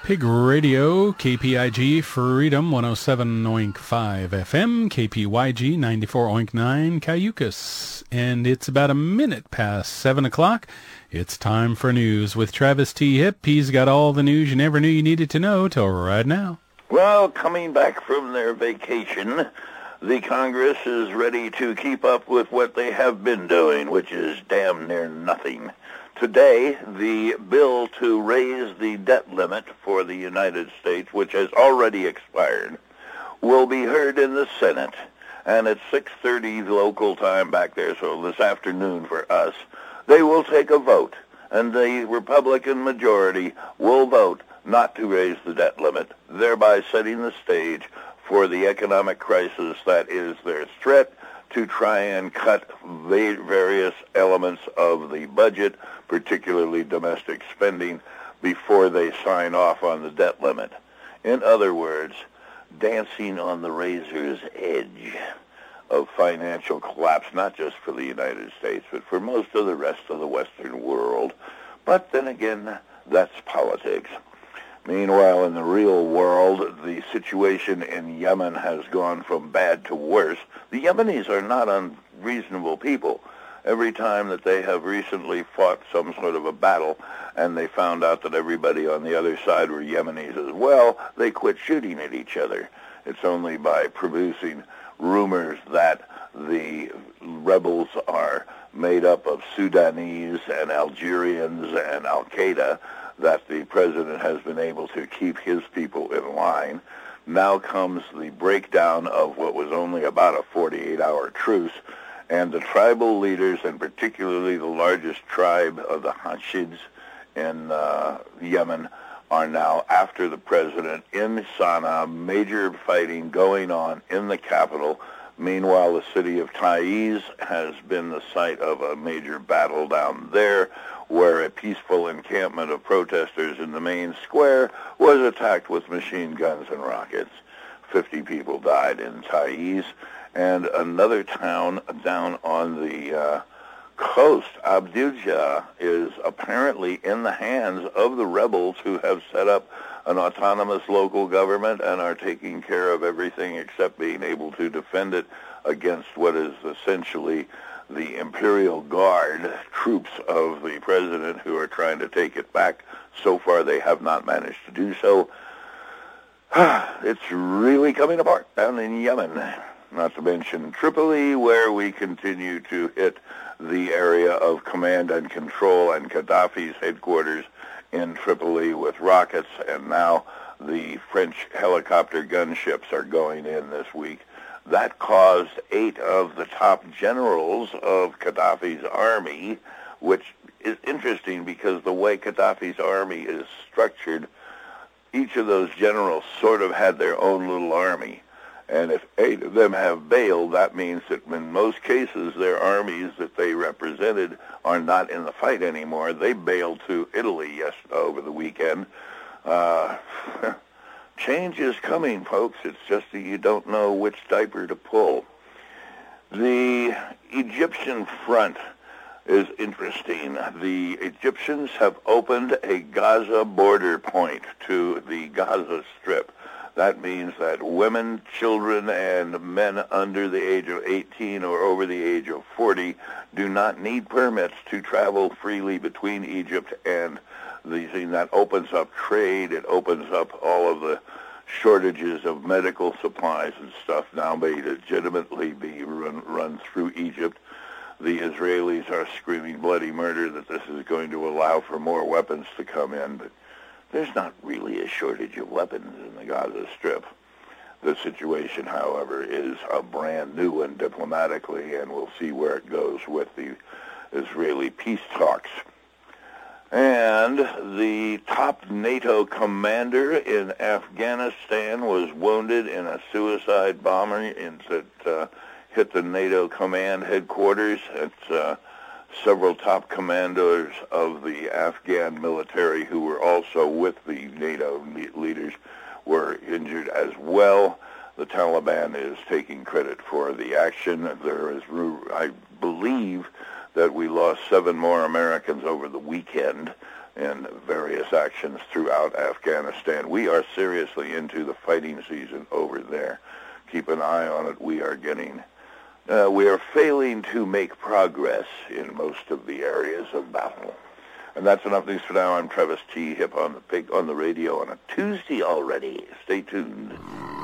Pig Radio, KPIG Freedom 107 Oink 5 FM, KPYG 94 Oink 9 Cayucas. And it's about a minute past 7 o'clock. It's time for news with Travis T. Hipp. He's got all the news you never knew you needed to know till right now. Well, coming back from their vacation, the Congress is ready to keep up with what they have been doing, which is damn near nothing. Today, the bill to raise the debt limit for the United States, which has already expired, will be heard in the Senate. And at 6:30 local time back there, so this afternoon for us, they will take a vote. And the Republican majority will vote not to raise the debt limit, thereby setting the stage for the economic crisis that is their threat to try and cut various elements of the budget, particularly domestic spending, before they sign off on the debt limit. In other words, dancing on the razor's edge of financial collapse, not just for the United States, but for most of the rest of the Western world. But then again, that's politics. Meanwhile, in the real world, the situation in Yemen has gone from bad to worse. The Yemenis are not unreasonable people. Every time that they have recently fought some sort of a battle and they found out that everybody on the other side were Yemenis as well, they quit shooting at each other. It's only by producing rumors that the rebels are made up of Sudanese and Algerians and Al-Qaeda that the president has been able to keep his people in line. Now comes the breakdown of what was only about a 48-hour truce, and the tribal leaders, and particularly the largest tribe of the Hashids in Yemen, are now after the president in Sana'a. Major fighting going on in the capital. Meanwhile, the city of Taiz has been the site of a major battle down there, where a peaceful encampment of protesters in the main square was attacked with machine guns and rockets. 50 people died in Taiz, and another town down on the coast, Abdujah, is apparently in the hands of the rebels who have set up an autonomous local government and are taking care of everything except being able to defend it against what is essentially the Imperial Guard troops of the president who are trying to take it back. So far, they have not managed to do so. It's really coming apart down in Yemen, not to mention Tripoli, where we continue to hit the area of command and control and Gaddafi's headquarters in Tripoli with rockets, and now the French helicopter gunships are going in this week. That caused 8 of the top generals of Gaddafi's army, which is interesting because the way Gaddafi's army is structured, each of those generals sort of had their own little army. And if 8 of them have bailed, that means that in most cases their armies that they represented are not in the fight anymore. They bailed to Italy over the weekend. Change is coming, folks. It's just that you don't know which diaper to pull. The Egyptian front is interesting. The Egyptians have opened a Gaza border point to the Gaza Strip. That means that women, children, and men under the age of 18 or over the age of 40 do not need permits to travel freely between Egypt and the thing. That opens up trade. It opens up all of the shortages of medical supplies and stuff now may legitimately be run through Egypt. The Israelis are screaming bloody murder that this is going to allow for more weapons to come in, but there's not really a shortage of weapons in the Gaza Strip. The situation, however, is a brand new one diplomatically, and we'll see where it goes with the Israeli peace talks. And the top NATO commander in Afghanistan was wounded in a suicide bomber that hit the NATO command headquarters. It's several top commanders of the Afghan military who were also with the NATO leaders were injured as well. The Taliban is taking credit for the action. There is, I believe, that we lost 7 more Americans over the weekend. and various actions throughout Afghanistan. We are seriously into the fighting season over there. Keep an eye on it. We are failing to make progress in most of the areas of battle. And that's enough news for now. I'm Travis T. Hip on the radio on a Tuesday already. Stay tuned.